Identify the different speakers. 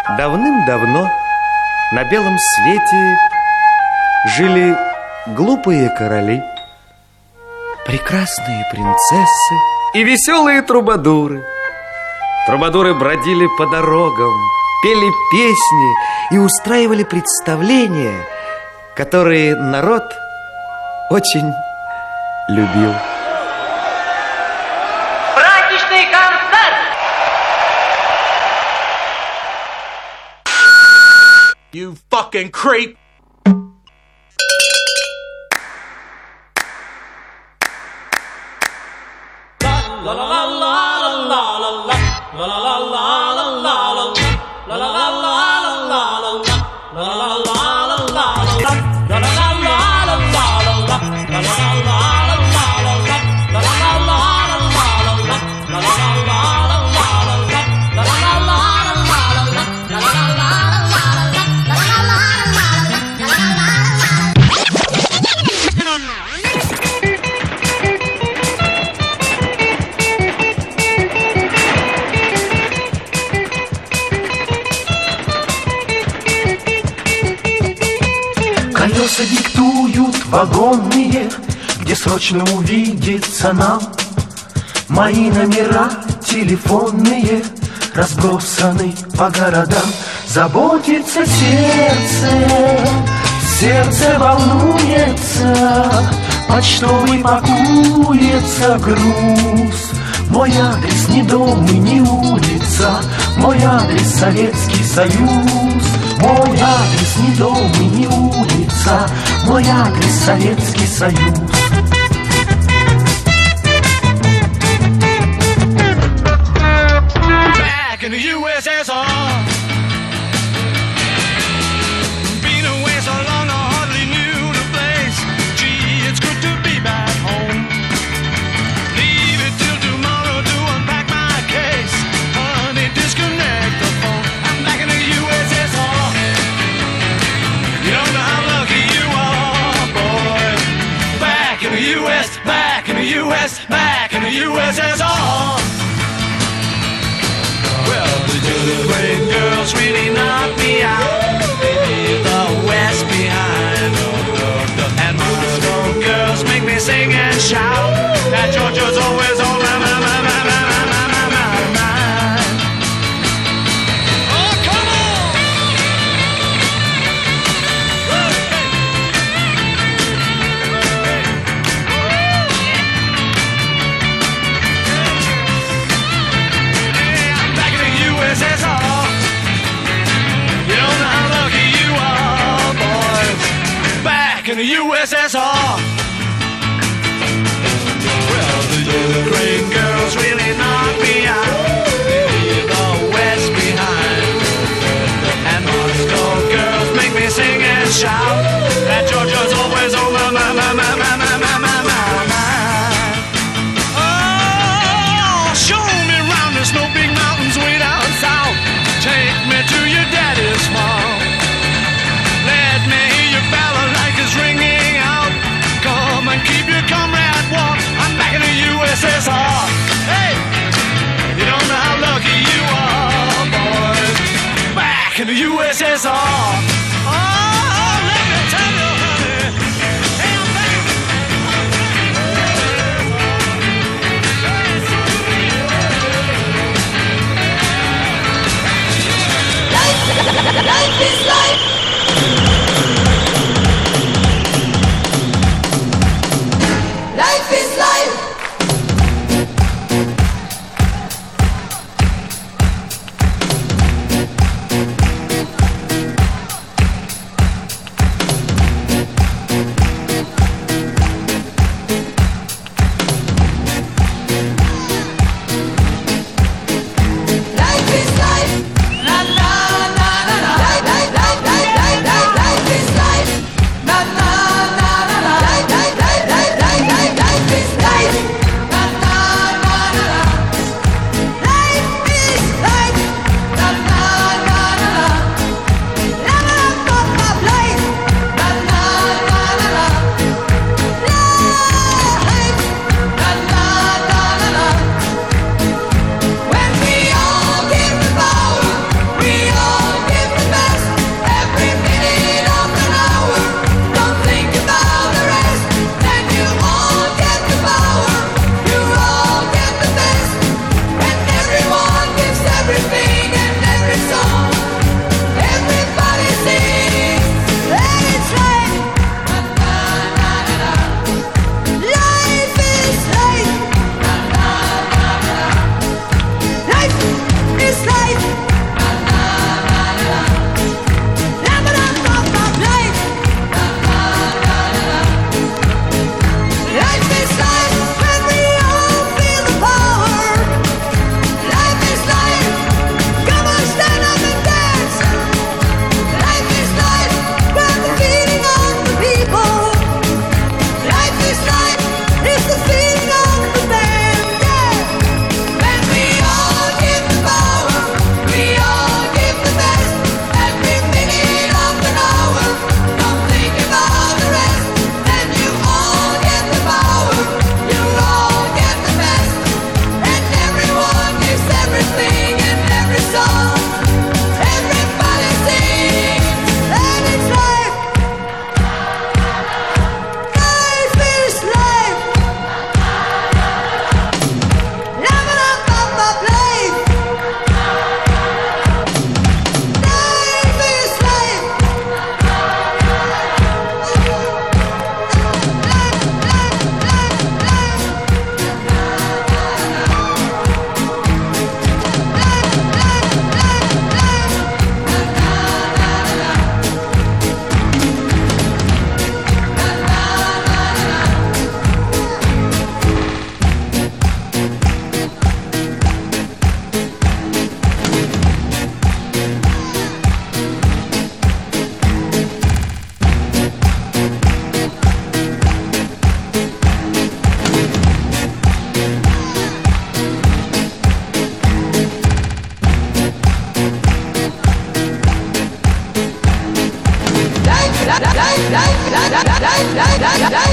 Speaker 1: Давным-давно на белом свете жили глупые короли, прекрасные принцессы и веселые трубадуры. Трубадуры бродили по дорогам, пели песни и устраивали представления, которые народ очень любил.
Speaker 2: Праздничный концерт!
Speaker 3: You fucking creep! La la la la la la la la la la la la la
Speaker 4: Колеса диктуют вагонные, где срочно увидеться нам. Мои номера телефонные разбросаны по городам. Заботится сердце, сердце волнуется, почтовый пакуется груз. Мой адрес не дом и не улица, мой адрес Советский Союз. Мой адрес не дом и не улица, мой адрес Советский Союз.
Speaker 3: Back in the USSR, been away so long I hardly knew the place. Gee, it's good to be back home. Leave it till tomorrow to unpack my case. Honey, disconnect the phone. I'm back in the USSR. You don't know how lucky you are, boy. Back in the US, back in the US, back in the USSR. Well, the great girls really knock me out. They leave the West behind. And Moscow girls make me sing and shout. That Georgia's always on my mind. Oh, come on! Hey, I'm back in the USSR. You don't know how lucky you are, boys. Back in the USSR. Well, the great girls really knock me out. They leave the West behind. And Moscow girls make me sing and shout. That Georgia's always on my mind. Oh, show me round the snow big mountains way down south. Take me to your daddy's farm. Let me hear your balalaikas ringing out. Come and keep your comrade warm. I'm back in the USSR. Hey, you don't know how lucky you are, boys. Back in the USSR. Oh, let me tell you, honey. Hey, I'm back.
Speaker 5: Life is life. Life is life. Life is life. La la la la la. Life, life, life, life, life. life.